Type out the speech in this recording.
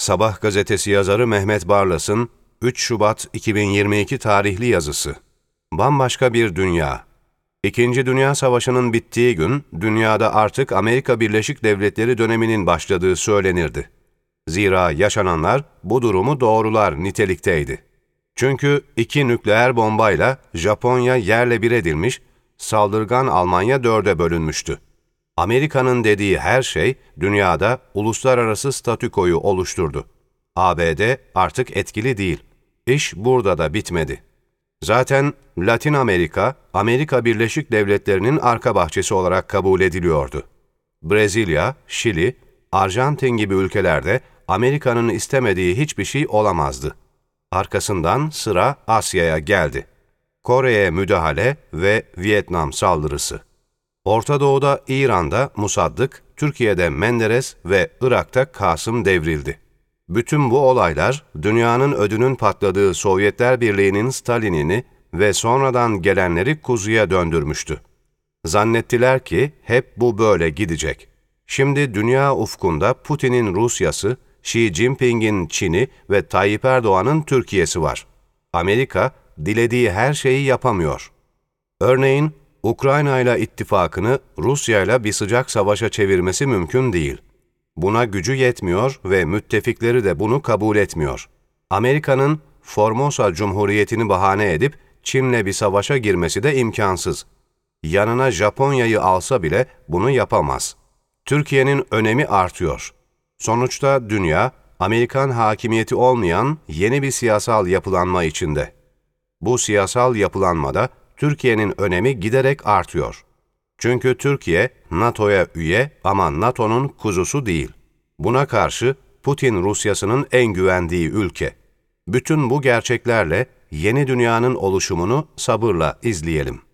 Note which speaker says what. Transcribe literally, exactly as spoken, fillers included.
Speaker 1: Sabah gazetesi yazarı Mehmet Barlas'ın üç Şubat iki bin yirmi iki tarihli yazısı. Bambaşka bir dünya. İkinci Dünya Savaşı'nın bittiği gün, dünyada artık Amerika Birleşik Devletleri döneminin başladığı söylenirdi. Zira yaşananlar bu durumu doğrular nitelikteydi. Çünkü iki nükleer bombayla Japonya yerle bir edilmiş, saldırgan Almanya dörde bölünmüştü. Amerika'nın dediği her şey dünyada uluslararası statükoyu oluşturdu. A B D artık etkili değil. İş burada da bitmedi. Zaten Latin Amerika, Amerika Birleşik Devletleri'nin arka bahçesi olarak kabul ediliyordu. Brezilya, Şili, Arjantin gibi ülkelerde Amerika'nın istemediği hiçbir şey olamazdı. Arkasından sıra Asya'ya geldi. Kore'ye müdahale ve Vietnam saldırısı. Orta Doğu'da İran'da Musaddık, Türkiye'de Menderes ve Irak'ta Kasım devrildi. Bütün bu olaylar, dünyanın ödünün patladığı Sovyetler Birliği'nin Stalin'ini ve sonradan gelenleri kuzuya döndürmüştü. Zannettiler ki hep bu böyle gidecek. Şimdi dünya ufkunda Putin'in Rusya'sı, Xi Jinping'in Çin'i ve Tayyip Erdoğan'ın Türkiye'si var. Amerika, dilediği her şeyi yapamıyor. Örneğin, Ukrayna ile ittifakını Rusya ile bir sıcak savaşa çevirmesi mümkün değil. Buna gücü yetmiyor ve müttefikleri de bunu kabul etmiyor. Amerika'nın Formosa Cumhuriyeti'ni bahane edip Çin'le bir savaşa girmesi de imkansız. Yanına Japonya'yı alsa bile bunu yapamaz. Türkiye'nin önemi artıyor. Sonuçta dünya, Amerikan hakimiyeti olmayan yeni bir siyasal yapılanma içinde. Bu siyasal yapılanmada Türkiye'nin önemi giderek artıyor. Çünkü Türkiye, NATO'ya üye ama NATO'nun kuzusu değil. Buna karşı Putin Rusyası'nın en güvendiği ülke. Bütün bu gerçeklerle yeni dünyanın oluşumunu sabırla izleyelim.